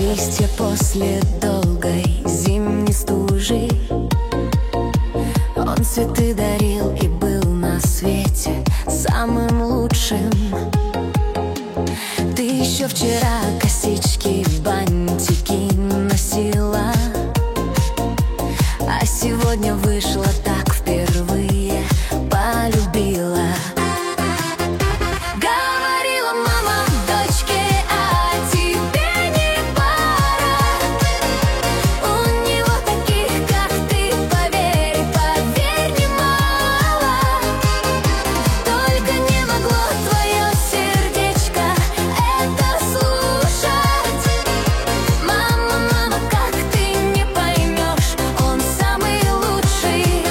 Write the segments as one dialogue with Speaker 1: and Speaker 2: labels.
Speaker 1: листья после долгой зимней стужи. Он цветы дарил и был на свете самым лучшим. Ты еще вчера косички, бантики носила, а сегодня вышла так, впервые полюбила. Говорила мама дочке, а тебе не пора. У него таких, как ты, поверь, поверь, немало. Только не могло твое сердечко это слушать. Мама, мама, как ты не поймешь, он самый лучший.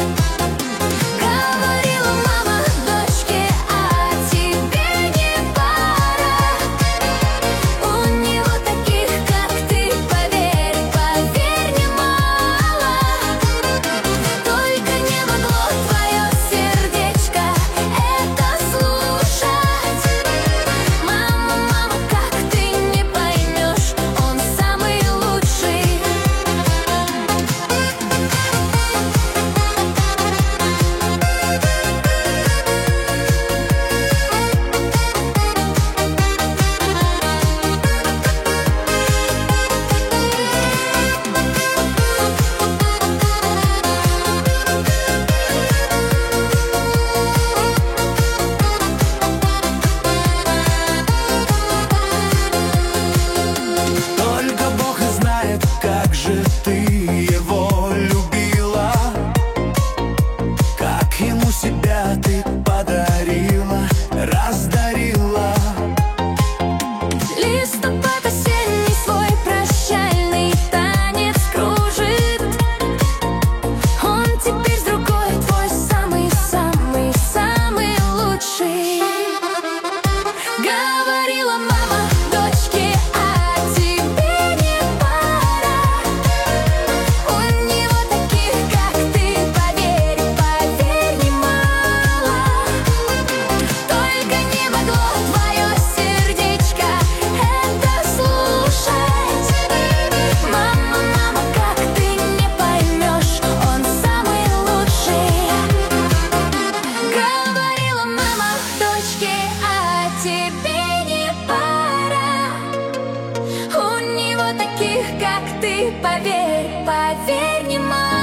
Speaker 1: Говорила мама дочке, а тебе не пора. У него таких, как ты, поверь, поверь, немало. Только не могло твое сердечко это слушать. Мама, мама, как ты не поймешь, он самый лучший.
Speaker 2: Только Бог и знает, как же ты его любила, как ему себя ты подарила, раздарила.
Speaker 1: Листопад осенний свой прощальный танец кружит. Он теперь с другой, твой самый-самый-самый лучший. Говорила мама дочке, а тебе не пора. У него таких, как ты, поверь, поверь, немало. Только не могло твое сердечко это слушать. Мама, мама, как ты не поймешь, он самый лучший. Говорила мама дочке, а тебе не пора. У него таких, как ты, поверь, поверь, немало.